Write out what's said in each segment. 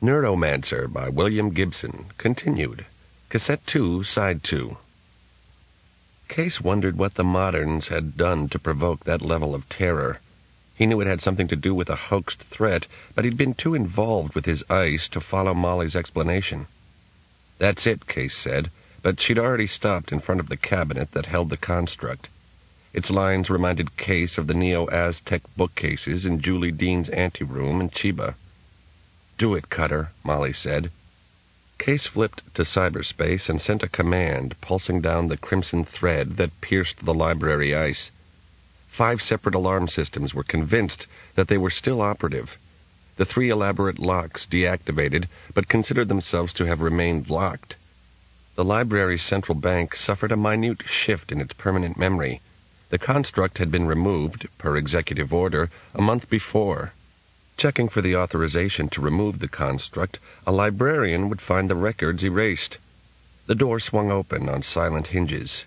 Neuromancer by William Gibson, continued. Cassette 2, Side 2. Case wondered what the moderns had done to provoke that level of terror. He knew it had something to do with a hoaxed threat, but he'd been too involved with his ice to follow Molly's explanation. "That's it," Case said, but she'd already stopped in front of the cabinet that held the construct. Its lines reminded Case of the Neo-Aztec bookcases in Julie Dean's anteroom in Chiba. "Do it, Cutter," Molly said. Case flipped to cyberspace and sent a command, pulsing down the crimson thread that pierced the library ice. 5 separate alarm systems were convinced that they were still operative. The 3 elaborate locks deactivated, but considered themselves to have remained locked. The library's central bank suffered a minute shift in its permanent memory. The construct had been removed, per executive order, a month before. Checking for the authorization to remove the construct, a librarian would find the records erased. The door swung open on silent hinges.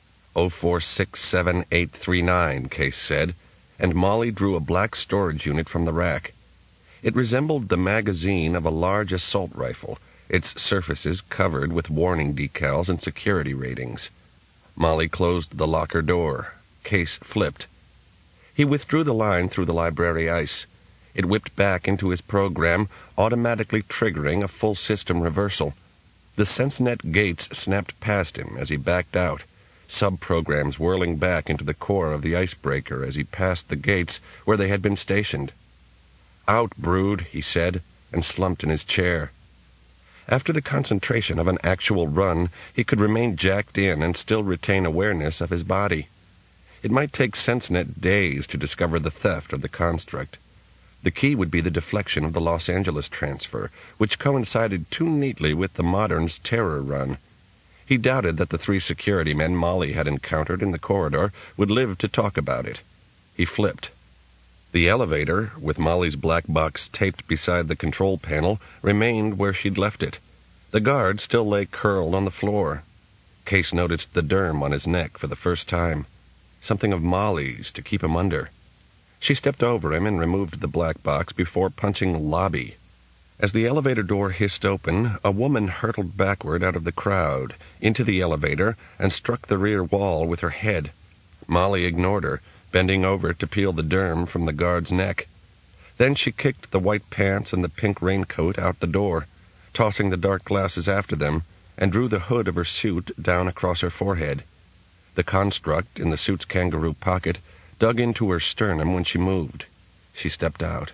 0467839, Case said, and Molly drew a black storage unit from the rack. It resembled the magazine of a large assault rifle, its surfaces covered with warning decals and security ratings. Molly closed the locker door. Case flipped. He withdrew the line through the library ice. It whipped back into his program, automatically triggering a full system reversal. The SenseNet gates snapped past him as he backed out, sub-programs whirling back into the core of the icebreaker as he passed the gates where they had been stationed. "Out, brood," he said, and slumped in his chair. After the concentration of an actual run, he could remain jacked in and still retain awareness of his body. It might take SenseNet days to discover the theft of the construct. The key would be the deflection of the Los Angeles transfer, which coincided too neatly with the moderns' terror run. He doubted that the 3 security men Molly had encountered in the corridor would live to talk about it. He flipped. The elevator, with Molly's black box taped beside the control panel, remained where she'd left it. The guard still lay curled on the floor. Case noticed the derm on his neck for the first time. Something of Molly's to keep him under. She stepped over him and removed the black box before punching lobby. As the elevator door hissed open, a woman hurtled backward out of the crowd, into the elevator, and struck the rear wall with her head. Molly ignored her, bending over to peel the derm from the guard's neck. Then she kicked the white pants and the pink raincoat out the door, tossing the dark glasses after them, and drew the hood of her suit down across her forehead. The construct, in the suit's kangaroo pocket, dug into her sternum when she moved. She stepped out.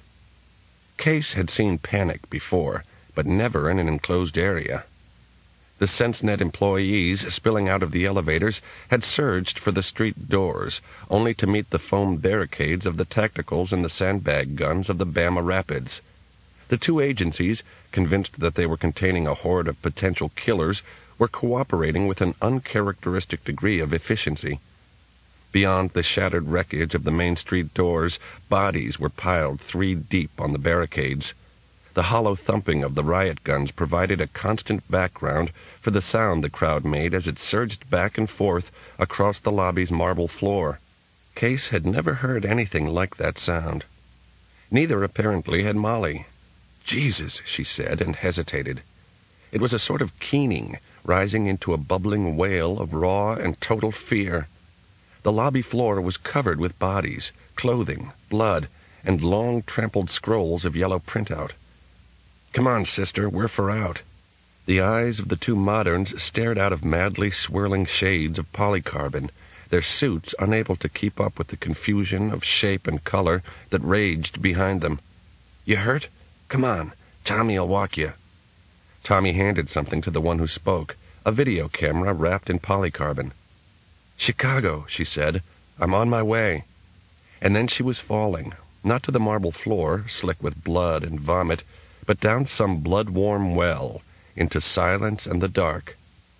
Case had seen panic before, but never in an enclosed area. The SenseNet employees spilling out of the elevators had surged for the street doors, only to meet the foam barricades of the tacticals and the sandbag guns of the Bama Rapids. The 2 agencies, convinced that they were containing a horde of potential killers, were cooperating with an uncharacteristic degree of efficiency. Beyond the shattered wreckage of the Main Street doors, bodies were piled 3 deep on the barricades. The hollow thumping of the riot guns provided a constant background for the sound the crowd made as it surged back and forth across the lobby's marble floor. Case had never heard anything like that sound. Neither, apparently, had Molly. "Jesus," she said, and hesitated. It was a sort of keening, rising into a bubbling wail of raw and total fear. The lobby floor was covered with bodies, clothing, blood, and long trampled scrolls of yellow printout. "Come on, sister, we're for out." The eyes of the 2 moderns stared out of madly swirling shades of polycarbon, their suits unable to keep up with the confusion of shape and color that raged behind them. "You hurt? Come on. Tommy'll walk you." Tommy handed something to the one who spoke, a video camera wrapped in polycarbon. "Chicago," she said. "I'm on my way." And then she was falling, not to the marble floor, slick with blood and vomit, but down some blood-warm well, into silence and the dark.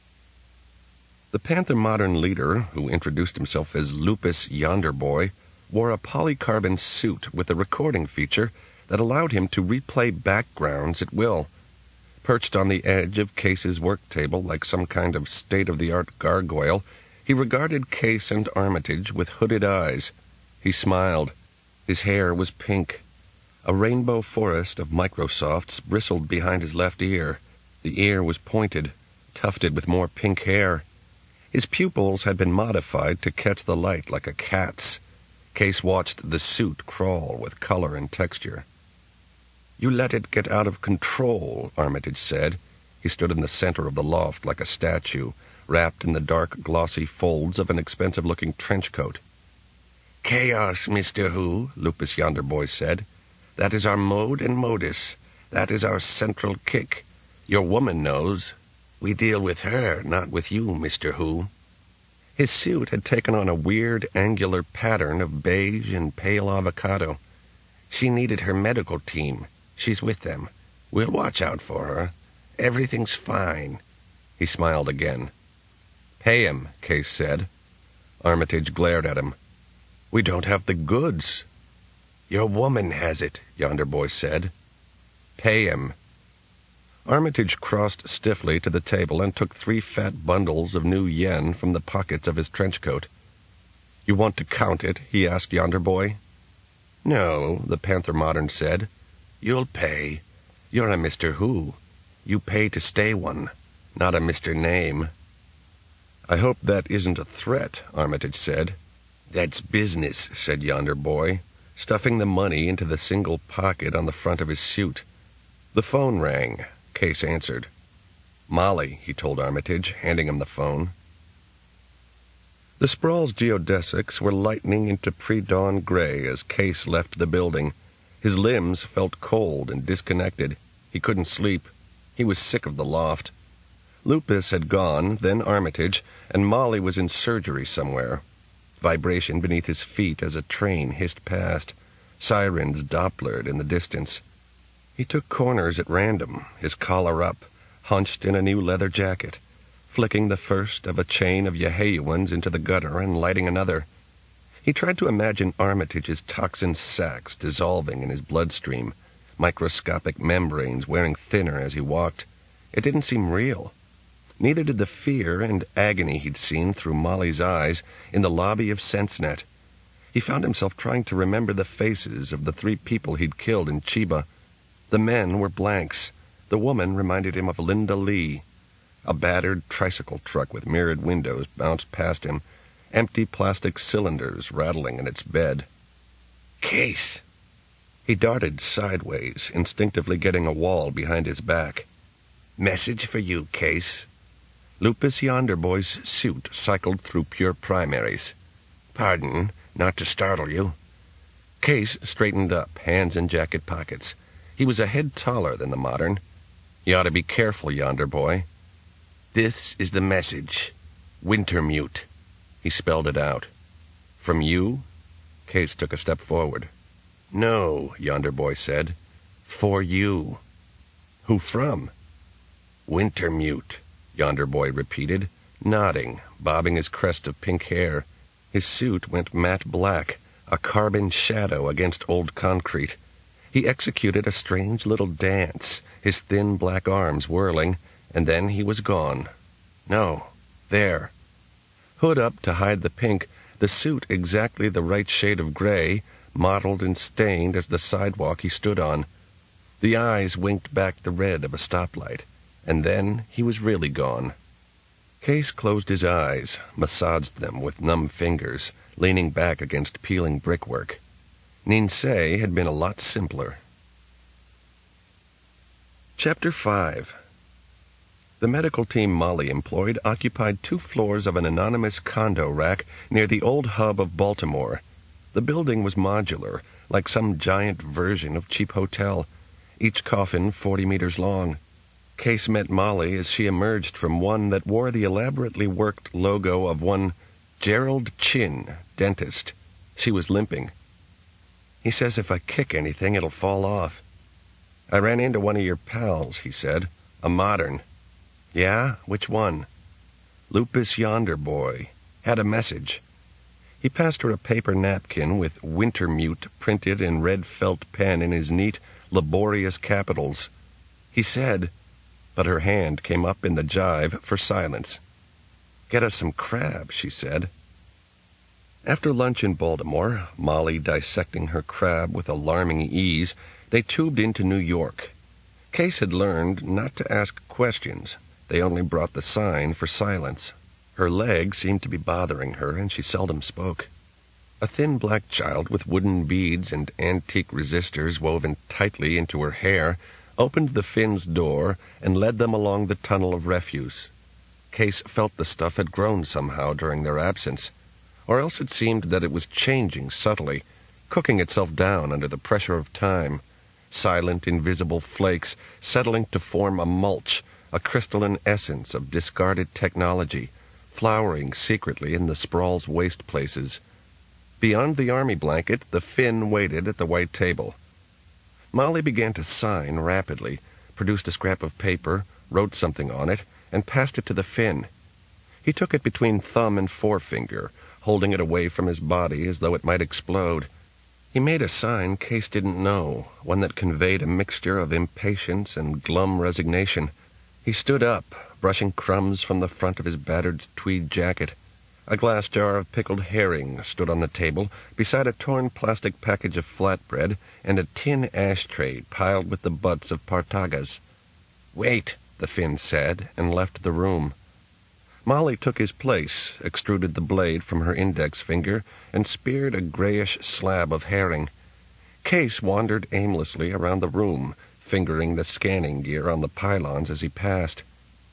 The Panther Modern leader, who introduced himself as Lupus Yonderboy, wore a polycarbon suit with a recording feature that allowed him to replay backgrounds at will. Perched on the edge of Case's work table like some kind of state-of-the-art gargoyle, he regarded Case and Armitage with hooded eyes. He smiled. His hair was pink. A rainbow forest of Microsofts bristled behind his left ear. The ear was pointed, tufted with more pink hair. His pupils had been modified to catch the light like a cat's. Case watched the suit crawl with color and texture. "You let it get out of control," Armitage said. He stood in the center of the loft like a statue, wrapped in the dark, glossy folds of an expensive-looking trench coat. "Chaos, Mr. Who," Lupus Yonderboy said. "That is our mode and modus. That is our central kick. Your woman knows. We deal with her, not with you, Mr. Who." His suit had taken on a weird, angular pattern of beige and pale avocado. "She needed her medical team. She's with them. We'll watch out for her. Everything's fine." He smiled again. "Pay him," Case said. Armitage glared at him. "We don't have the goods." "Your woman has it," Yonderboy said. "Pay him." Armitage crossed stiffly to the table and took 3 fat bundles of new yen from the pockets of his trench coat. "You want to count it?" he asked Yonderboy. "No," the Panther Modern said. "You'll pay. You're a Mr. Who. You pay to stay one, not a Mr. Name." "I hope that isn't a threat," Armitage said. "That's business," said Yonderboy, stuffing the money into the single pocket on the front of his suit. The phone rang. Case answered. "Molly," he told Armitage, handing him the phone. The Sprawls' geodesics were lightening into pre-dawn gray as Case left the building. His limbs felt cold and disconnected. He couldn't sleep. He was sick of the loft. Lupus had gone, then Armitage, and Molly was in surgery somewhere. Vibration beneath his feet as a train hissed past. Sirens Dopplered in the distance. He took corners at random, his collar up, hunched in a new leather jacket, flicking the first of a chain of Yeheyuans into the gutter and lighting another. He tried to imagine Armitage's toxin sacs dissolving in his bloodstream, microscopic membranes wearing thinner as he walked. It didn't seem real. Neither did the fear and agony he'd seen through Molly's eyes in the lobby of SenseNet. He found himself trying to remember the faces of the 3 people he'd killed in Chiba. The men were blanks. The woman reminded him of Linda Lee. A battered tricycle truck with mirrored windows bounced past him, empty plastic cylinders rattling in its bed. "Case!" He darted sideways, instinctively getting a wall behind his back. "Message for you, Case." Lupus Yonderboy's suit cycled through pure primaries. "Pardon, not to startle you." Case straightened up, hands in jacket pockets. He was a head taller than the Modern. "You ought to be careful, Yonderboy." "This is the message. Wintermute." He spelled it out. "From you?" Case took a step forward. "No," Yonderboy said. "For you." "Who from?" "Wintermute," Yonderboy repeated, nodding, bobbing his crest of pink hair. His suit went matte black, a carbon shadow against old concrete. He executed a strange little dance, his thin black arms whirling, and then he was gone. No, there. Hood up to hide the pink, the suit exactly the right shade of gray, mottled and stained as the sidewalk he stood on. The eyes winked back the red of a stoplight, and then he was really gone. Case closed his eyes, massaged them with numb fingers, leaning back against peeling brickwork. Ninsei had been a lot simpler. Chapter 5. The medical team Molly employed occupied 2 floors of an anonymous condo rack near the old hub of Baltimore. The building was modular, like some giant version of cheap hotel, each coffin 40 meters long. Case met Molly as she emerged from one that wore the elaborately worked logo of one Gerald Chin, dentist. She was limping. "He says if I kick anything, it'll fall off." "I ran into one of your pals," he said. "A Modern." "Yeah? Which one?" "Lupus Yonderboy. Had a message." He passed her a paper napkin with Wintermute printed in red felt pen in his neat, laborious capitals. He said, but her hand came up in the jive for silence. "Get us some crab," she said. After lunch in Baltimore, Molly dissecting her crab with alarming ease, they tubed into New York. Case had learned not to ask questions. They only brought the sign for silence. Her leg seemed to be bothering her, and she seldom spoke. A thin black child with wooden beads and antique resistors woven tightly into her hair opened the Finn's door and led them along the tunnel of refuse. Case felt the stuff had grown somehow during their absence, or else it seemed that it was changing subtly, cooking itself down under the pressure of time, silent, invisible flakes settling to form a mulch, a crystalline essence of discarded technology, flowering secretly in the sprawl's waste places. Beyond the army blanket, the Finn waited at the white table. Molly began to sign rapidly, produced a scrap of paper, wrote something on it, and passed it to the Finn. He took it between thumb and forefinger, holding it away from his body as though it might explode. He made a sign Case didn't know, one that conveyed a mixture of impatience and glum resignation. He stood up, brushing crumbs from the front of his battered tweed jacket. A glass jar of pickled herring stood on the table, beside a torn plastic package of flatbread and a tin ashtray piled with the butts of Partagas. "Wait," the Finn said, and left the room. Molly took his place, extruded the blade from her index finger, and speared a grayish slab of herring. Case wandered aimlessly around the room, fingering the scanning gear on the pylons as he passed.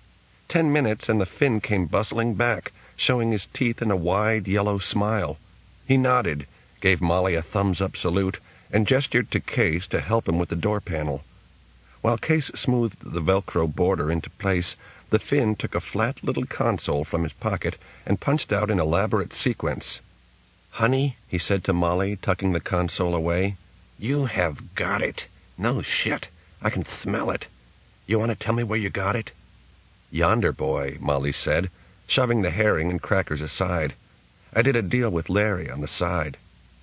10 minutes, and the Finn came bustling back, showing his teeth in a wide yellow smile. He nodded, gave Molly a thumbs-up salute, and gestured to Case to help him with the door panel. While Case smoothed the Velcro border into place, the Finn took a flat little console from his pocket and punched out an elaborate sequence. "Honey," he said to Molly, tucking the console away, "you have got it. No shit. I can smell it. You want to tell me where you got it?" "Yonder, boy," Molly said, shoving the herring and crackers aside. "I did a deal with Larry on the side."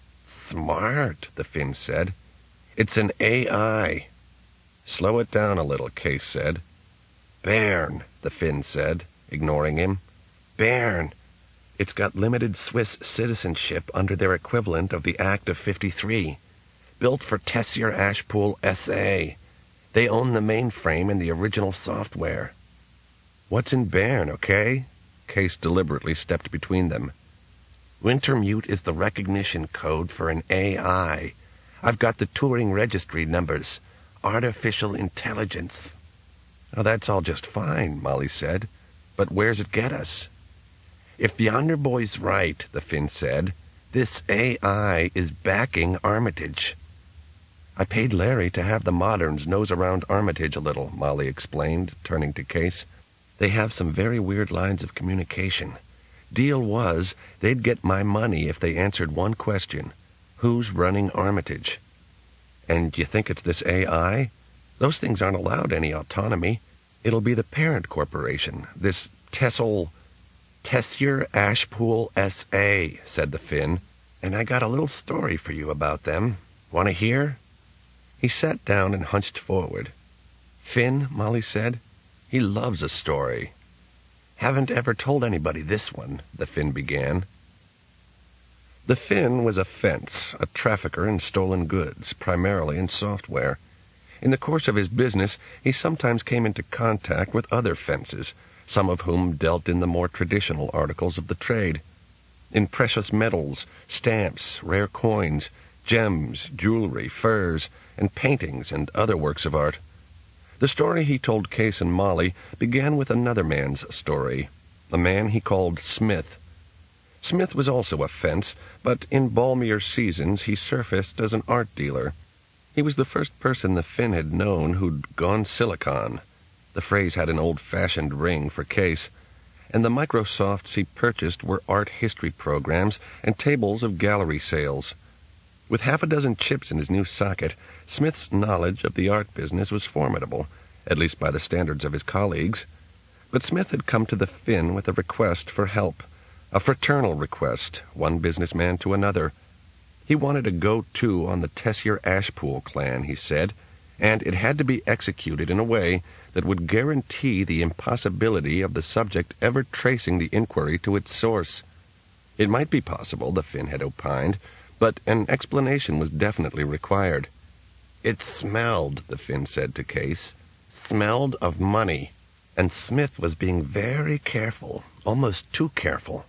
"Smart," the Finn said. "It's an AI." "Slow it down a little," Case said. "Bern," the Finn said, ignoring him. "Bern. It's got limited Swiss citizenship under their equivalent of the Act of 53. Built for Tessier Ashpool SA. They own the mainframe and the original software." "What's in Bern, okay?" Case deliberately stepped between them. "Wintermute is the recognition code for an AI. I've got the Turing registry numbers. Artificial intelligence." "Oh, that's all just fine," Molly said. "But where's it get us?" "If yonder boy's right," the Finn said, "this AI is backing Armitage." "I paid Larry to have the moderns nose around Armitage a little," Molly explained, turning to Case. "They have some very weird lines of communication. Deal was, they'd get my money if they answered one question. Who's running Armitage? And you think it's this AI? Those things aren't allowed any autonomy. It'll be the parent corporation, this Tessier Ashpool SA, said the Finn. And I got a little story for you about them. Want to hear? He sat down and hunched forward. "Finn," Molly said, "he loves a story." "Haven't ever told anybody this one," the Finn began. The Finn was a fence, a trafficker in stolen goods, primarily in software. In the course of his business, he sometimes came into contact with other fences, some of whom dealt in the more traditional articles of the trade. In precious metals, stamps, rare coins, gems, jewelry, furs, and paintings and other works of art. The story he told Case and Molly began with another man's story, a man he called Smith. Smith was also a fence, but in balmier seasons he surfaced as an art dealer. He was the first person the Finn had known who'd gone silicon. The phrase had an old-fashioned ring for Case, and the Microsofts he purchased were art history programs and tables of gallery sales. With half a dozen chips in his new socket, Smith's knowledge of the art business was formidable, at least by the standards of his colleagues. But Smith had come to the Finn with a request for help, a fraternal request, one businessman to another. He wanted a go-to on the Tessier Ashpool clan, he said, and it had to be executed in a way that would guarantee the impossibility of the subject ever tracing the inquiry to its source. It might be possible, the Finn had opined, but an explanation was definitely required. It smelled, the Finn said to Case, smelled of money, and Smith was being very careful, almost too careful.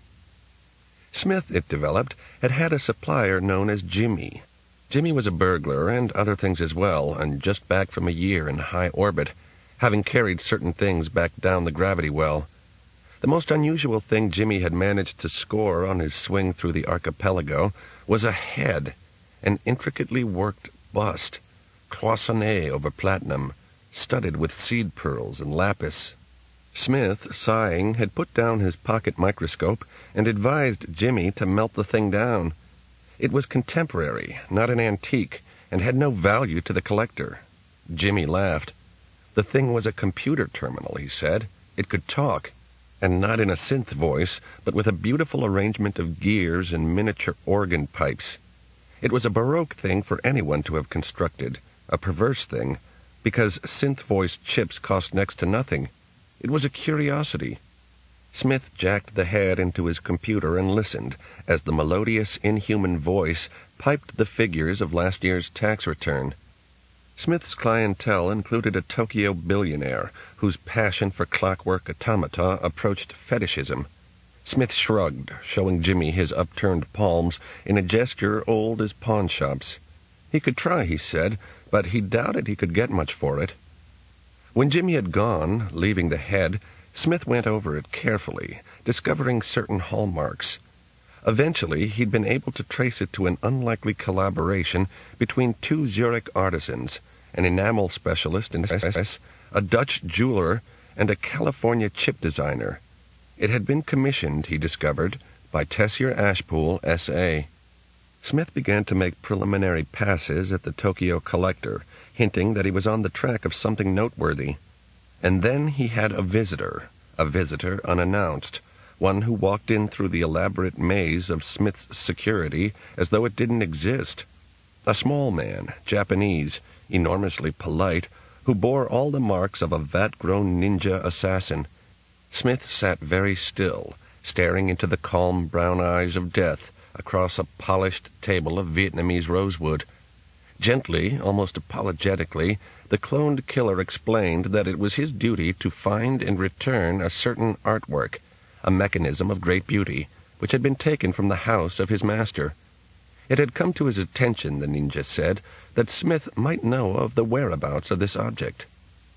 Smith, it developed, had had a supplier known as Jimmy. Jimmy was a burglar and other things as well, and just back from a year in high orbit, having carried certain things back down the gravity well. The most unusual thing Jimmy had managed to score on his swing through the archipelago was a head, an intricately worked bust, cloisonné over platinum, studded with seed pearls and lapis. Smith, sighing, had put down his pocket microscope and advised Jimmy to melt the thing down. It was contemporary, not an antique, and had no value to the collector. Jimmy laughed. The thing was a computer terminal, he said. It could talk, and not in a synth voice, but with a beautiful arrangement of gears and miniature organ pipes. It was a Baroque thing for anyone to have constructed, a perverse thing, because synth voice chips cost next to nothing. It was a curiosity. Smith jacked the head into his computer and listened as the melodious, inhuman voice piped the figures of last year's tax return. Smith's clientele included a Tokyo billionaire whose passion for clockwork automata approached fetishism. Smith shrugged, showing Jimmy his upturned palms in a gesture old as pawnshops. He could try, he said, but he doubted he could get much for it. When Jimmy had gone, leaving the head, Smith went over it carefully, discovering certain hallmarks. Eventually, he'd been able to trace it to an unlikely collaboration between two Zurich artisans, an enamel specialist in SS, a Dutch jeweler, and a California chip designer. It had been commissioned, he discovered, by Tessier Ashpool, S.A. Smith began to make preliminary passes at the Tokyo collector, hinting that he was on the track of something noteworthy. And then he had a visitor unannounced, one who walked in through the elaborate maze of Smith's security as though it didn't exist. A small man, Japanese, enormously polite, who bore all the marks of a vat-grown ninja assassin. Smith sat very still, staring into the calm brown eyes of death across a polished table of Vietnamese rosewood. Gently, almost apologetically, the cloned killer explained that it was his duty to find and return a certain artwork, a mechanism of great beauty, which had been taken from the house of his master. It had come to his attention, the ninja said, that Smith might know of the whereabouts of this object.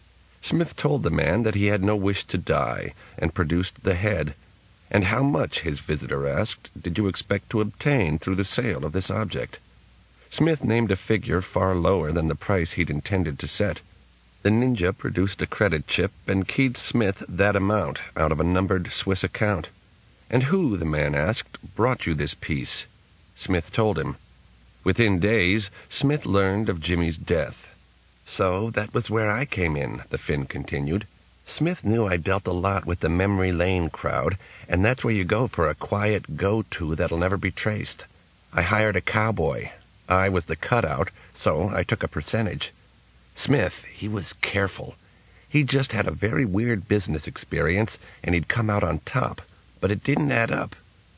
Smith told the man that he had no wish to die, and produced the head. And how much, his visitor asked, did you expect to obtain through the sale of this object? Smith named a figure far lower than the price he'd intended to set. The ninja produced a credit chip and keyed Smith that amount out of a numbered Swiss account. And who, the man asked, brought you this piece? Smith told him. Within days, Smith learned of Jimmy's death. So that was where I came in, the Finn continued. Smith knew I dealt a lot with the Memory Lane crowd, and that's where you go for a quiet go-to that'll never be traced. I hired a cowboy. I was the cutout, so I took a percentage. Smith, he was careful. He just had a very weird business experience, and he'd come out on top, but it didn't add up.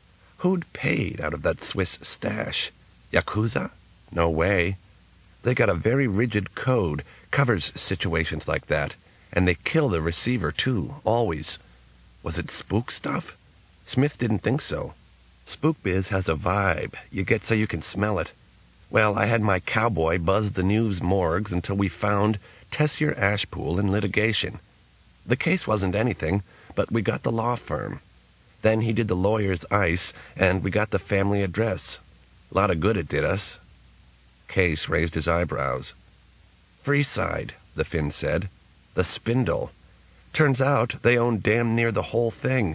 Who'd paid out of that Swiss stash? Yakuza? No way. They got a very rigid code, covers situations like that, and they kill the receiver, too, always. Was it spook stuff? Smith didn't think so. Spook biz has a vibe. You get so you can smell it. Well, I had my cowboy buzz the news morgues until we found Tessier Ashpool in litigation. The case wasn't anything, but we got the law firm. Then he did the lawyer's ice, and we got the family address. A lot of good it did us. Case raised his eyebrows. Freeside, the Finn said. The spindle. Turns out they own damn near the whole thing.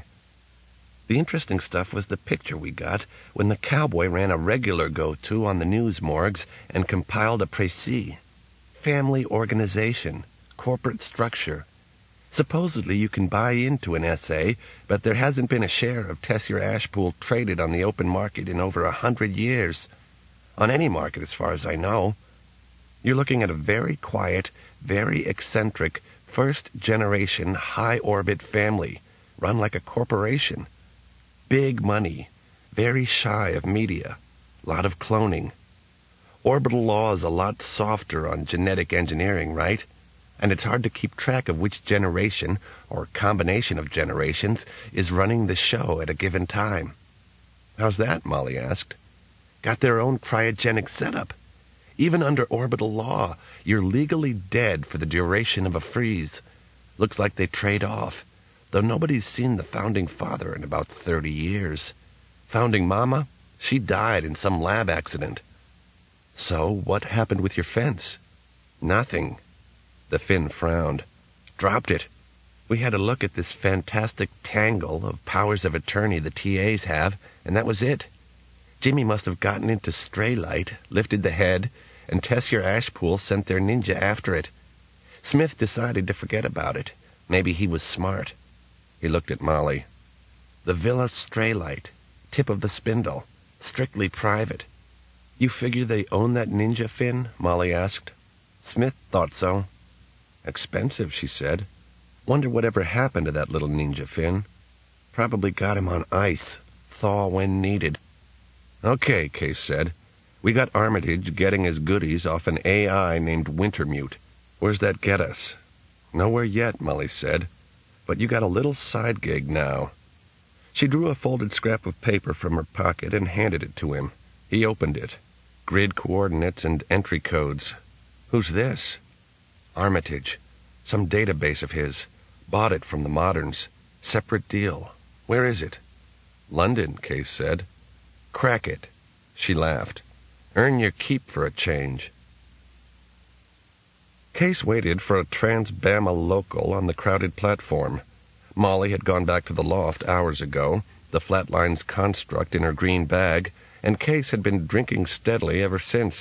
The interesting stuff was the picture we got when the cowboy ran a regular go-to on the news morgues and compiled a précis. Family organization, corporate structure. Supposedly you can buy into an essay, but there hasn't been a share of Tessier Ashpool traded on the open market in over 100 years. On any market, as far as I know. You're looking at a very quiet, very eccentric, first-generation, high-orbit family, run like a corporation. Big money, very shy of media, lot of cloning. Orbital law is a lot softer on genetic engineering, right? And it's hard to keep track of which generation, or combination of generations, is running the show at a given time. How's that? Molly asked. Got their own cryogenic setup. Even under orbital law, you're legally dead for the duration of a freeze. Looks like they trade off, though nobody's seen the founding father in about 30 years. Founding mama? She died in some lab accident. So, what happened with your fence? Nothing. The Finn frowned. Dropped it. We had a look at this fantastic tangle of powers of attorney the TAs have, and that was it. Jimmy must have gotten into stray light, lifted the head, and Tessier Ashpool sent their ninja after it. Smith decided to forget about it. Maybe he was smart. He looked at Molly. The Villa Straylight, tip of the spindle, strictly private. You figure they own that ninja, Finn? Molly asked. Smith thought so. Expensive, she said. Wonder whatever happened to that little ninja, Finn. Probably got him on ice. Thaw when needed. Okay, Case said. We got Armitage getting his goodies off an AI named Wintermute. Where's that get us? Nowhere yet, Molly said. But you got a little side gig now. She drew a folded scrap of paper from her pocket and handed it to him. He opened it. Grid coordinates and entry codes. Who's this? Armitage. Some database of his. Bought it from the moderns. Separate deal. Where is it? London, Case said. Crack it. She laughed. Earn your keep for a change. Case waited for a Trans-Bama local on the crowded platform. Molly had gone back to the loft hours ago, the Flatlines construct in her green bag, and Case had been drinking steadily ever since.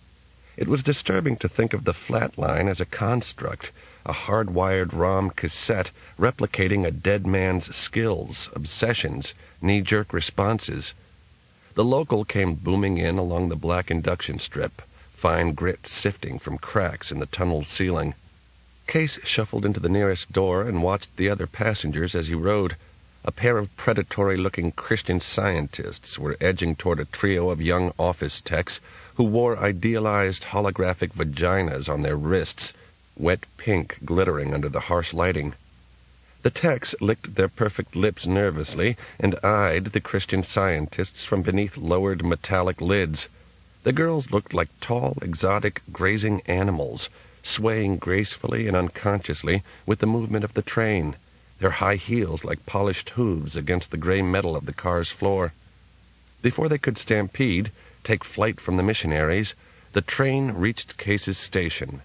It was disturbing to think of the Flatline as a construct, a hard-wired ROM cassette replicating a dead man's skills, obsessions, knee-jerk responses. The local came booming in along the black induction strip, fine grit sifting from cracks in the tunnel's ceiling. Case shuffled into the nearest door and watched the other passengers as he rode. A pair of predatory-looking Christian Scientists were edging toward a trio of young office techs who wore idealized holographic vaginas on their wrists, wet pink glittering under the harsh lighting. The techs licked their perfect lips nervously and eyed the Christian Scientists from beneath lowered metallic lids. The girls looked like tall, exotic, grazing animals, swaying gracefully and unconsciously with the movement of the train, their high heels like polished hooves against the gray metal of the car's floor. Before they could stampede, take flight from the missionaries, the train reached Case's station.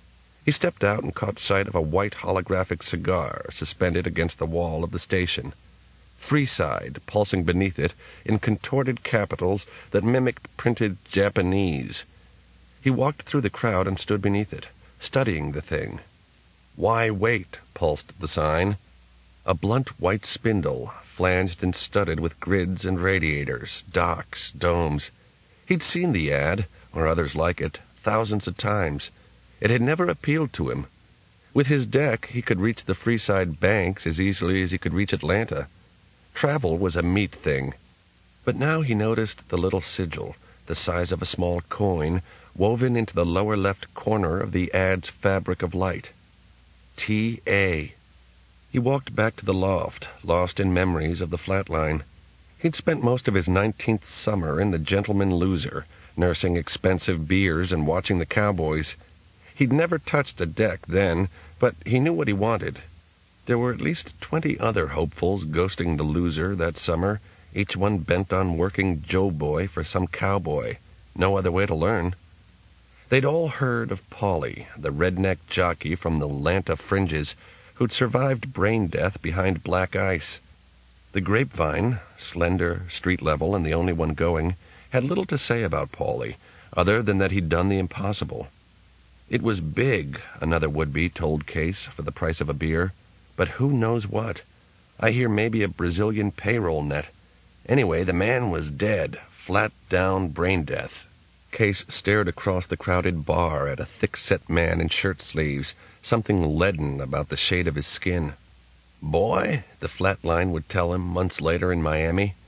He stepped out and caught sight of a white holographic cigar suspended against the wall of the station. Freeside pulsing beneath it in contorted capitals that mimicked printed Japanese. He walked through the crowd and stood beneath it, studying the thing. Why wait? Pulsed the sign. A blunt white spindle, flanged and studded with grids and radiators, docks, domes. He'd seen the ad, or others like it, thousands of times. It had never appealed to him. With his deck, he could reach the Freeside banks as easily as he could reach Atlanta. Travel was a meat thing. But now he noticed the little sigil, the size of a small coin, woven into the lower left corner of the ad's fabric of light. T.A. He walked back to the loft, lost in memories of the Flatline. He'd spent most of his 19th summer in the Gentleman Loser, nursing expensive beers and watching the cowboys. He'd never touched a deck then, but he knew what he wanted. There were at least 20 other hopefuls ghosting the Loser that summer, each one bent on working Joe-boy for some cowboy. No other way to learn. They'd all heard of Paulie, the redneck jockey from the Lanta fringes, who'd survived brain death behind black ice. The Grapevine, slender, street-level, and the only one going, had little to say about Paulie, other than that he'd done the impossible. It was big, another would-be told Case, for the price of a beer. But who knows what? I hear maybe a Brazilian payroll net. Anyway, the man was dead, flat-down brain death. Case stared across the crowded bar at a thick-set man in shirt-sleeves, something leaden about the shade of his skin. "Boy," the Flatline would tell him months later in Miami,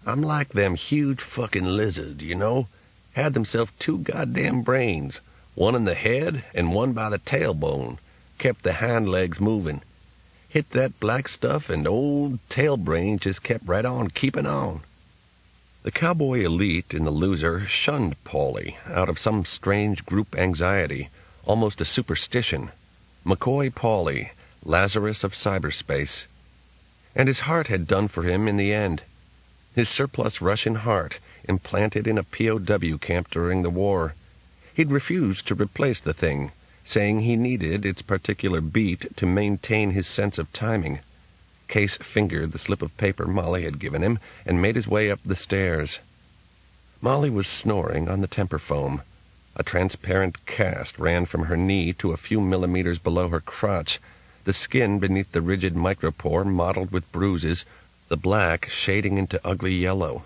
I'm like them huge fucking lizards, you know? Had themselves 2 goddamn brains, one in the head and one by the tailbone. Kept the hind legs moving. Hit that black stuff and old tailbrain just kept right on keeping on. The cowboy elite in the loser shunned Paulie out of some strange group anxiety, almost a superstition. McCoy Paulie, Lazarus of cyberspace. And his heart had done for him in the end. His surplus Russian heart, implanted in a POW camp during the war. He'd refused to replace the thing, saying he needed its particular beat to maintain his sense of timing. Case fingered the slip of paper Molly had given him and made his way up the stairs. Molly was snoring on the temper foam. A transparent cast ran from her knee to a few millimeters below her crotch, the skin beneath the rigid micropore mottled with bruises, the black shading into ugly yellow.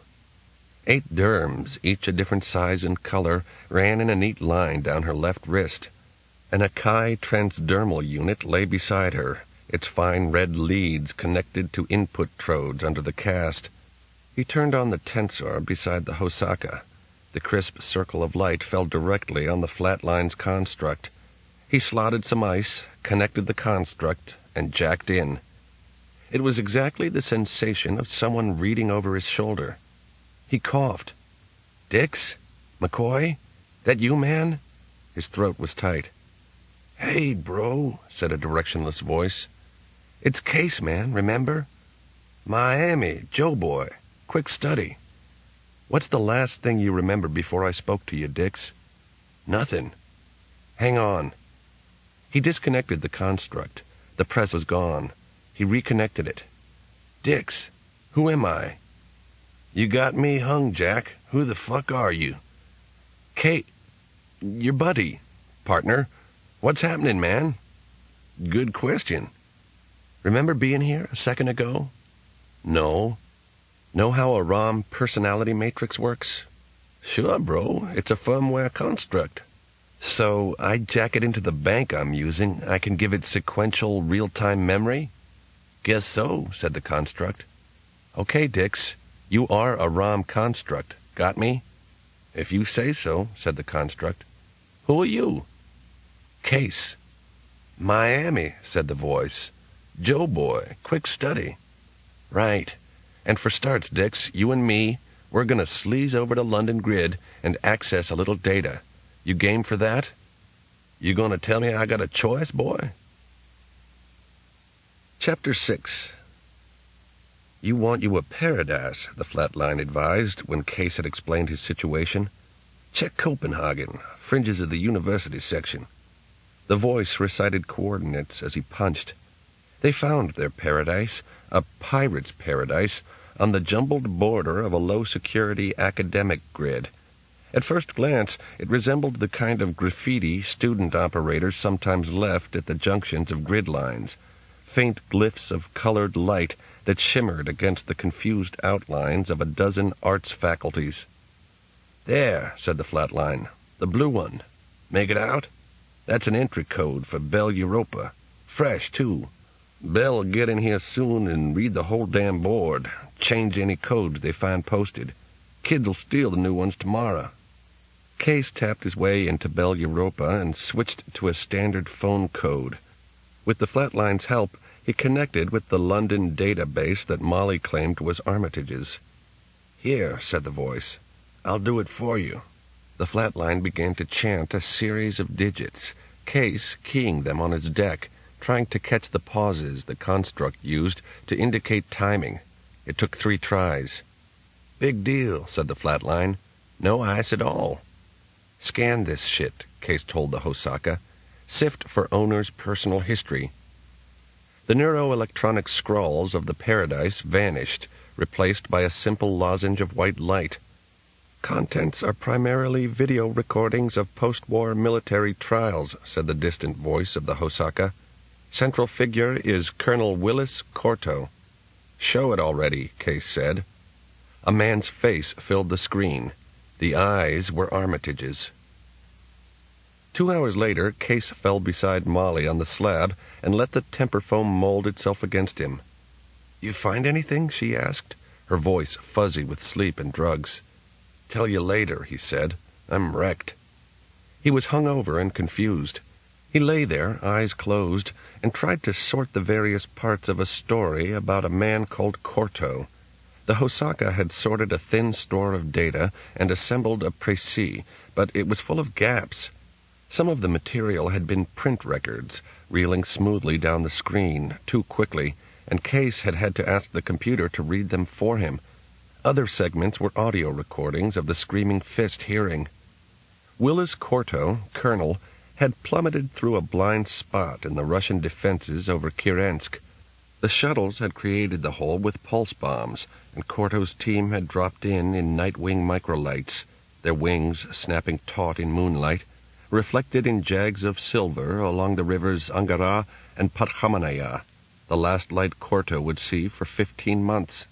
8 derms, each a different size and color, ran in a neat line down her left wrist. An Akai transdermal unit lay beside her, its fine red leads connected to input trodes under the cast. He turned on the tensor beside the Hosaka. The crisp circle of light fell directly on the Flatline's construct. He slotted some ice, connected the construct, and jacked in. It was exactly the sensation of someone reading over his shoulder. He coughed. "Dix? McCoy? That you, man?" His throat was tight. "Hey, bro," said a directionless voice. "It's Case, man, remember? Miami, Joe boy, quick study. What's the last thing you remember before I spoke to you, Dix?" "Nothing." "Hang on." He disconnected the construct. The press was gone. He reconnected it. "Dix, who am I?" "You got me hung, Jack. Who the fuck are you?" "Kate, your buddy, partner. What's happening, man?" "Good question." "Remember being here a second ago?" "No." "Know how a ROM personality matrix works?" "Sure, bro. It's a firmware construct." "So I jack it into the bank I'm using. I can give it sequential real-time memory?" "Guess so," said the construct. "Okay, Dix. You are a ROM construct. Got me?" "If you say so," said the construct. "Who are you?" "Case." "Miami," said the voice. "Joe boy, quick study." "Right. And for starts, Dix, you and me, we're going to sleaze over to London Grid and access a little data. You game for that? You going to tell me I got a choice, boy?" Chapter 6. "You want you a paradise," the Flatline advised when Case had explained his situation. "Check Copenhagen, fringes of the university section." The voice recited coordinates as he punched. They found their paradise, a pirate's paradise, on the jumbled border of a low-security academic grid. At first glance, it resembled the kind of graffiti student operators sometimes left at the junctions of grid lines, faint glyphs of colored light that shimmered against the confused outlines of a dozen arts faculties. "There," said the Flatline, "the blue one. Make it out? That's an entry code for Bell Europa. Fresh, too. Bell'll get in here soon and read the whole damn board, change any codes they find posted. Kids'll steal the new ones tomorrow." Case tapped his way into Bell Europa and switched to a standard phone code. With the Flatline's help, he connected with the London database that Molly claimed was Armitage's. "Here," said the voice. "I'll do it for you." The Flatline began to chant a series of digits, Case keying them on his deck, trying to catch the pauses the construct used to indicate timing. It took 3 tries. "Big deal," said the Flatline. "No ice at all." "Scan this shit," Case told the Hosaka. "Sift for owner's personal history." The neuroelectronic scrawls of the paradise vanished, replaced by a simple lozenge of white light. "Contents are primarily video recordings of post-war military trials," said the distant voice of the Hosaka. "Central figure is Colonel Willis Corto." "Show it already," Case said. A man's face filled the screen. The eyes were Armitage's. 2 hours later, Case fell beside Molly on the slab and let the temper foam mold itself against him. "You find anything?" she asked, her voice fuzzy with sleep and drugs. "Tell you later," he said. "I'm wrecked." He was hungover and confused. He lay there, eyes closed, and tried to sort the various parts of a story about a man called Corto. The Hosaka had sorted a thin store of data and assembled a précis, but it was full of gaps. Some of the material had been print records, reeling smoothly down the screen, too quickly, and Case had had to ask the computer to read them for him. Other segments were audio recordings of the Screaming Fist hearing. Willis Corto, colonel, had plummeted through a blind spot in the Russian defenses over Kirensk. The shuttles had created the hole with pulse bombs, and Corto's team had dropped in Nightwing microlights, their wings snapping taut in moonlight, reflected in jags of silver along the rivers Angara and Podhamanaya, the last light Corto would see for 15 months.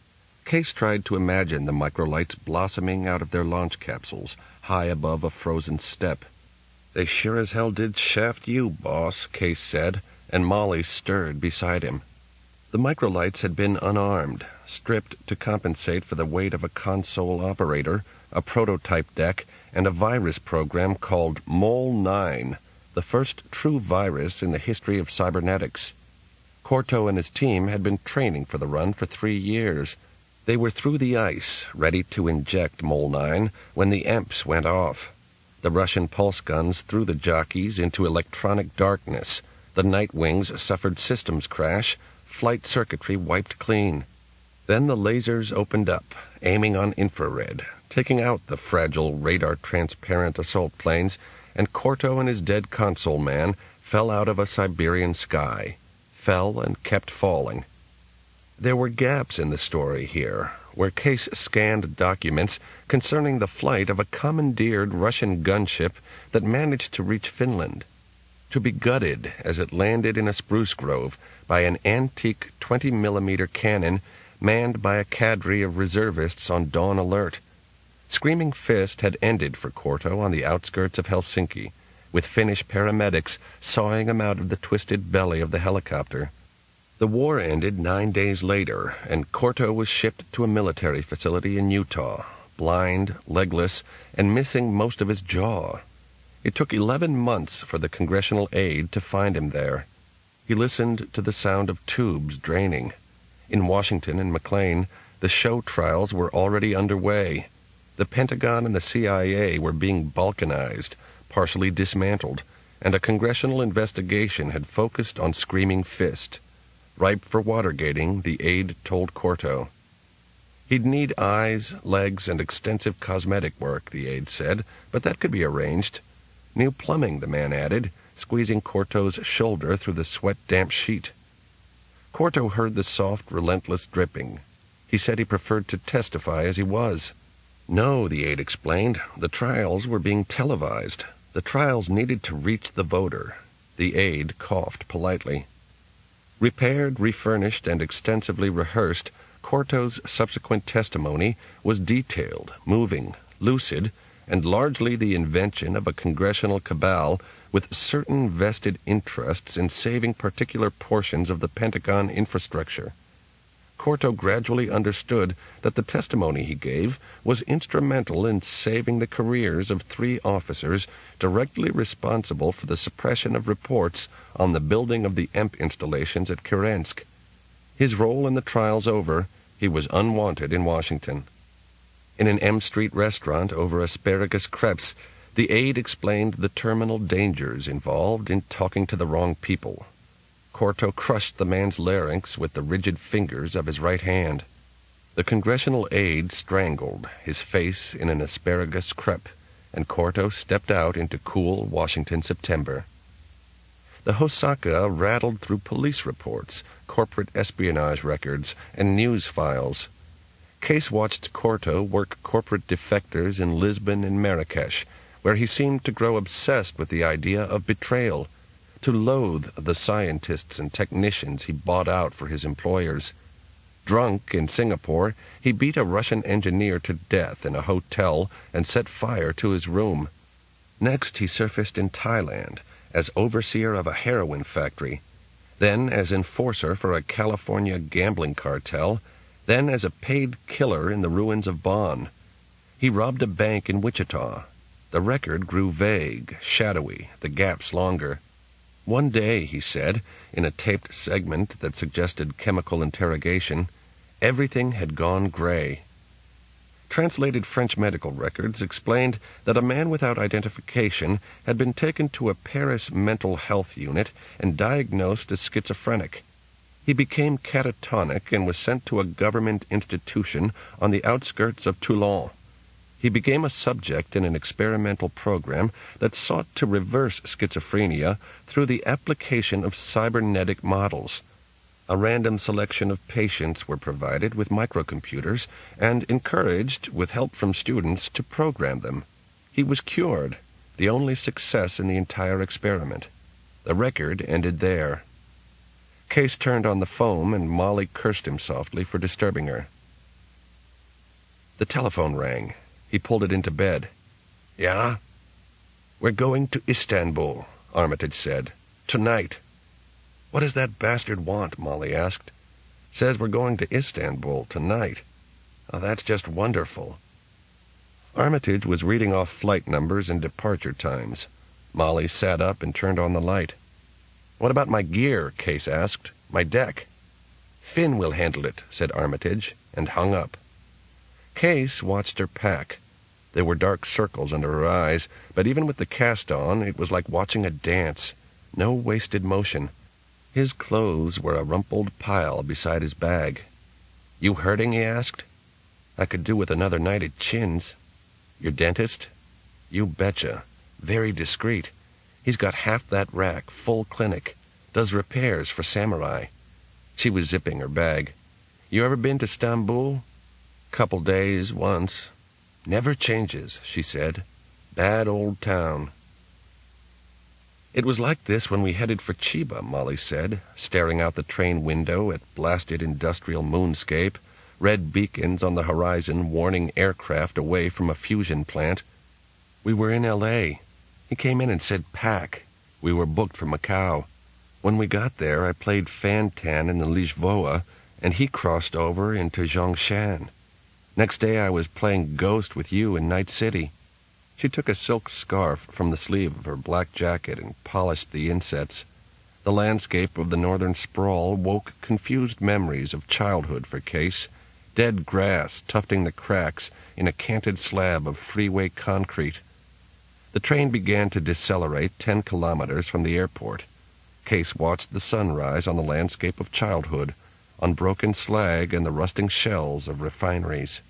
Case tried to imagine the microlights blossoming out of their launch capsules, high above a frozen steppe. "They sure as hell did shaft you, boss," Case said, and Molly stirred beside him. The microlights had been unarmed, stripped to compensate for the weight of a console operator, a prototype deck, and a virus program called Mole-9, the first true virus in the history of cybernetics. Corto and his team had been training for the run for 3 years. They were through the ice, ready to inject Mole-9 when the EMPs went off. The Russian pulse guns threw the jockeys into electronic darkness. The Nightwings suffered systems crash. Flight circuitry wiped clean. Then the lasers opened up, aiming on infrared, taking out the fragile radar-transparent assault planes, and Corto and his dead console man fell out of a Siberian sky. Fell and kept falling. There were gaps in the story here, where Case scanned documents concerning the flight of a commandeered Russian gunship that managed to reach Finland, to be gutted as it landed in a spruce grove by an antique 20-millimeter cannon manned by a cadre of reservists on dawn alert. Screaming Fist had ended for Corto on the outskirts of Helsinki, with Finnish paramedics sawing him out of the twisted belly of the helicopter. The war ended 9 days later, and Corto was shipped to a military facility in Utah, blind, legless, and missing most of his jaw. It took 11 months for the congressional aide to find him there. He listened to the sound of tubes draining. In Washington and McLean, the show trials were already underway. The Pentagon and the CIA were being balkanized, partially dismantled, and a congressional investigation had focused on Screaming Fist. Ripe for watergating, the aide told Corto. He'd need eyes, legs, and extensive cosmetic work, the aide said, but that could be arranged. New plumbing, the man added, squeezing Corto's shoulder through the sweat-damp sheet. Corto heard the soft, relentless dripping. He said he preferred to testify as he was. No, the aide explained, the trials were being televised. The trials needed to reach the voter. The aide coughed politely. Repaired, refurnished, and extensively rehearsed, Corto's subsequent testimony was detailed, moving, lucid, and largely the invention of a congressional cabal with certain vested interests in saving particular portions of the Pentagon infrastructure. Corto gradually understood that the testimony he gave was instrumental in saving the careers of 3 officers directly responsible for the suppression of reports on the building of the EMP installations at Kirensk. His role in the trials over, he was unwanted in Washington. In an M Street restaurant over asparagus crepes, the aide explained the terminal dangers involved in talking to the wrong people. Corto crushed the man's larynx with the rigid fingers of his right hand. The congressional aide strangled, his face in an asparagus crepe, and Corto stepped out into cool Washington September. The Hosaka rattled through police reports, corporate espionage records, and news files. Case watched Corto work corporate defectors in Lisbon and Marrakesh, where he seemed to grow obsessed with the idea of betrayal, to loathe the scientists and technicians he bought out for his employers. Drunk in Singapore, he beat a Russian engineer to death in a hotel and set fire to his room. Next, he surfaced in Thailand as overseer of a heroin factory, then as enforcer for a California gambling cartel, then as a paid killer in the ruins of Bonn. He robbed a bank in Wichita. The record grew vague, shadowy, the gaps longer. One day, he said, in a taped segment that suggested chemical interrogation, everything had gone gray. Translated French medical records explained that a man without identification had been taken to a Paris mental health unit and diagnosed as schizophrenic. He became catatonic and was sent to a government institution on the outskirts of Toulon. He became a subject in an experimental program that sought to reverse schizophrenia through the application of cybernetic models. A random selection of patients were provided with microcomputers and encouraged, with help from students, to program them. He was cured, the only success in the entire experiment. The record ended there. Case turned on the phone, and Molly cursed him softly for disturbing her. The telephone rang. He pulled it into bed. "Yeah?" "We're going to Istanbul," Armitage said. "Tonight." "What does that bastard want?" Molly asked. "Says we're going to Istanbul tonight. Oh, that's just wonderful." Armitage was reading off flight numbers and departure times. Molly sat up and turned on the light. "What about my gear?" Case asked. "My deck?" "Finn will handle it," said Armitage, and hung up. Case watched her pack. There were dark circles under her eyes, but even with the cast on, it was like watching a dance. No wasted motion. His clothes were a rumpled pile beside his bag. "You hurting?" he asked. "I could do with another night at Chin's." "Your dentist?" "You betcha. Very discreet. He's got half that rack, full clinic. Does repairs for samurai." She was zipping her bag. "You ever been to Stamboul?" "Couple days, once." "Never changes," she said. "Bad old town." "It was like this when we headed for Chiba," Molly said, staring out the train window at blasted industrial moonscape, red beacons on the horizon warning aircraft away from a fusion plant. "We were in L.A. He came in and said pack. We were booked for Macau. When we got there, I played Fan-Tan in the Lisboa, and he crossed over into Zhongshan. Next day I was playing Ghost with you in Night City." She took a silk scarf from the sleeve of her black jacket and polished the insets. The landscape of the northern sprawl woke confused memories of childhood for Case. Dead grass tufting the cracks in a canted slab of freeway concrete. The train began to decelerate 10 kilometers from the airport. Case watched the sunrise on the landscape of childhood, on broken slag and the rusting shells of refineries.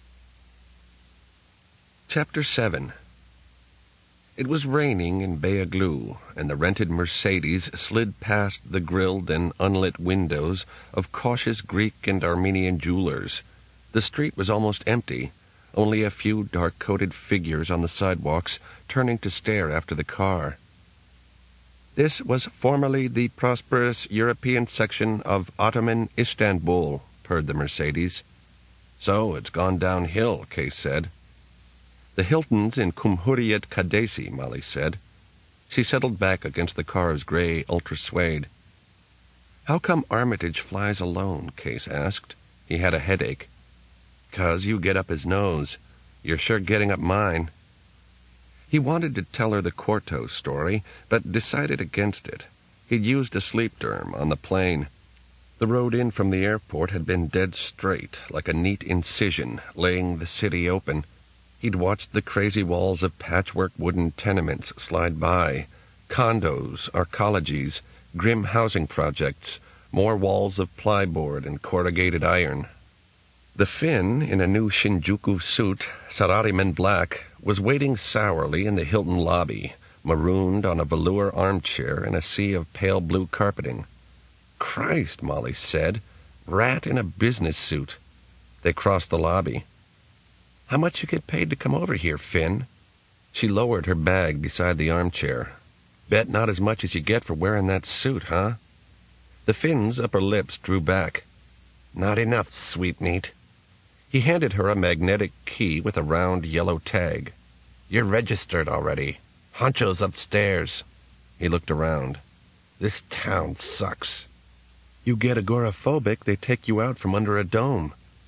Chapter 7. It was raining in Beaglou, and the rented Mercedes slid past the grilled and unlit windows of cautious Greek and Armenian jewelers. The street was almost empty, only a few dark-coated figures on the sidewalks turning to stare after the car. "This was formerly the prosperous European section of Ottoman Istanbul," purred the Mercedes. "So it's gone downhill," Case said. "The Hiltons in Cumhuriyet Kadesi," Molly said. She settled back against the car's gray ultra-suede. "How come Armitage flies alone?" Case asked. He had a headache. "'Cause you get up his nose. You're sure getting up mine." He wanted to tell her the Corto story, but decided against it. He'd used a sleep derm on the plane. The road in from the airport had been dead straight, like a neat incision, laying the city open. He'd watched the crazy walls of patchwork wooden tenements slide by, condos, arcologies, grim housing projects, more walls of plyboard and corrugated iron. The Finn, in a new Shinjuku suit, Sarariman black, was waiting sourly in the Hilton lobby, marooned on a velour armchair in a sea of pale blue carpeting. "Christ," Molly said, "rat in a business suit." They crossed the lobby. "How much you get paid to come over here, Finn?" She lowered her bag beside the armchair. "Bet not as much as you get for wearing that suit, huh?" The Finn's upper lips drew back. "Not enough, sweetmeat." He handed her a magnetic key with a round yellow tag. "You're registered already. Honcho's upstairs." He looked around. "This town sucks." "You get agoraphobic, they take you out from under a dome."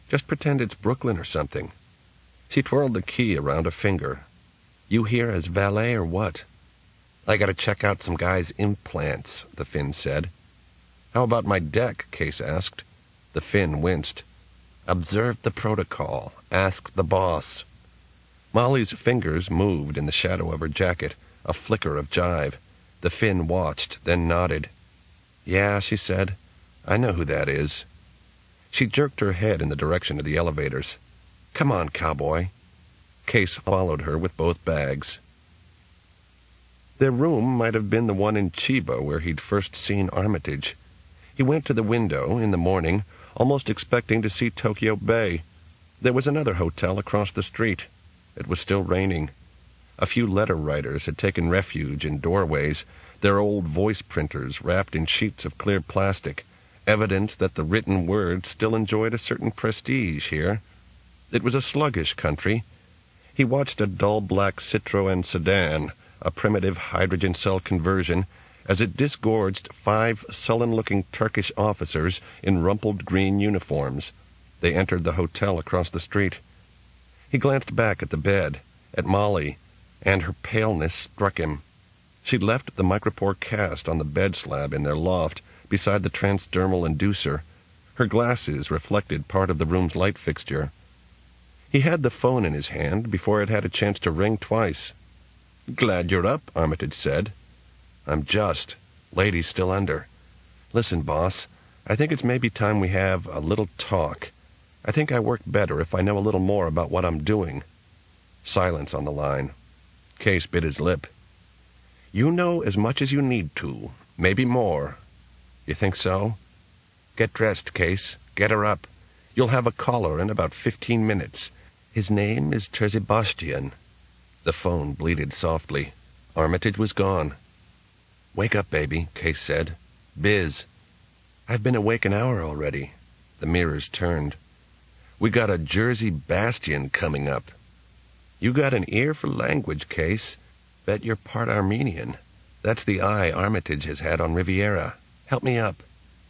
Just pretend it's Brooklyn or something." She twirled the key around a finger. "You here as valet or what?" "I gotta check out some guy's implants," the Finn said. "How about my deck?" Case asked. The Finn winced. "Observe the protocol. Ask the boss." Molly's fingers moved in the shadow of her jacket, a flicker of jive. The Finn watched, then nodded. "Yeah," she said. "I know who that is." She jerked her head in the direction of the elevators. "Come on, cowboy." Case followed her with both bags. Their room might have been the one in Chiba where he'd first seen Armitage. He went to the window in the morning, almost expecting to see Tokyo Bay. There was another hotel across the street. It was still raining. A few letter writers had taken refuge in doorways, their old voice printers wrapped in sheets of clear plastic, evidence that the written word still enjoyed a certain prestige here. It was a sluggish country. He watched a dull black Citroën sedan, a primitive hydrogen cell conversion, as it disgorged 5 sullen-looking Turkish officers in rumpled green uniforms. They entered the hotel across the street. He glanced back at the bed, at Molly, and her paleness struck him. She'd left the micropore cast on the bed slab in their loft, beside the transdermal inducer. Her glasses reflected part of the room's light fixture. He had the phone in his hand before it had a chance to ring twice. "Glad you're up," Armitage said. "I'm just. Lady's still under. Listen, boss, I think it's maybe time we have a little talk. I think I work better if I know a little more about what I'm doing." Silence on the line. Case bit his lip. "You know as much as you need to. Maybe more." "You think so?" "Get dressed, Case. Get her up. You'll have a caller in about 15 minutes. His name is Trzebastian." The phone bleated softly. Armitage was gone. "Wake up, baby," Case said. "Biz." "I've been awake an hour already." The mirrors turned. "We got a Jersey Bastion coming up." "You got an ear for language, Case. Bet you're part Armenian. That's the eye Armitage has had on Riviera. Help me up."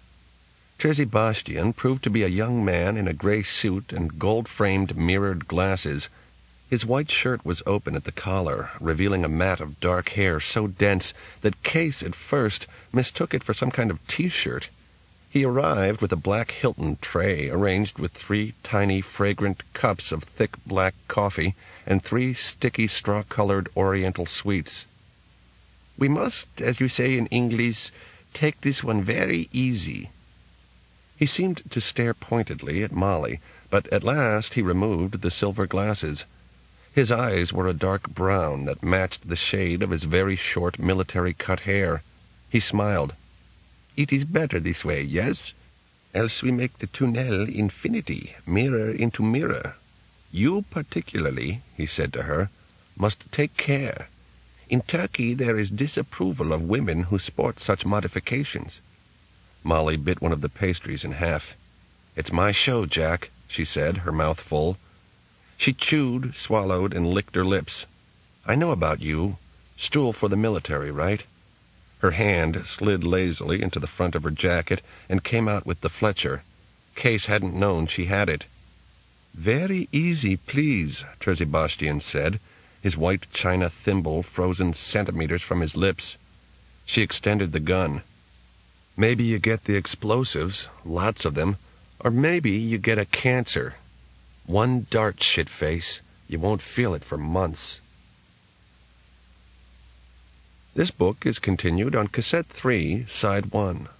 Trzebastian proved to be a young man in a gray suit and gold-framed mirrored glasses. His white shirt was open at the collar, revealing a mat of dark hair so dense that Case at first mistook it for some kind of T-shirt. He arrived with a black Hilton tray arranged with 3 tiny, fragrant cups of thick black coffee and 3 sticky, straw-colored Oriental sweets. "We must, as you say in English, take this one very easy." He seemed to stare pointedly at Molly, but at last he removed the silver glasses. His eyes were a dark brown that matched the shade of his very short military-cut hair. He smiled. "It is better this way, yes? Else we make the tunnel infinity, mirror into mirror. You particularly," he said to her, "must take care. In Turkey there is disapproval of women who sport such modifications." Molly bit one of the pastries in half. "It's my show, Jack," she said, her mouth full. She chewed, swallowed, and licked her lips. "I know about you. Stool for the military, right?" Her hand slid lazily into the front of her jacket and came out with the Fletcher. Case hadn't known she had it. "Very easy, please," Trzebastian said, his white china thimble frozen centimeters from his lips. She extended the gun. "Maybe you get the explosives, lots of them, or maybe you get a cancer. One dart, shitface. You won't feel it for months." This book is continued on Cassette 3, Side 1.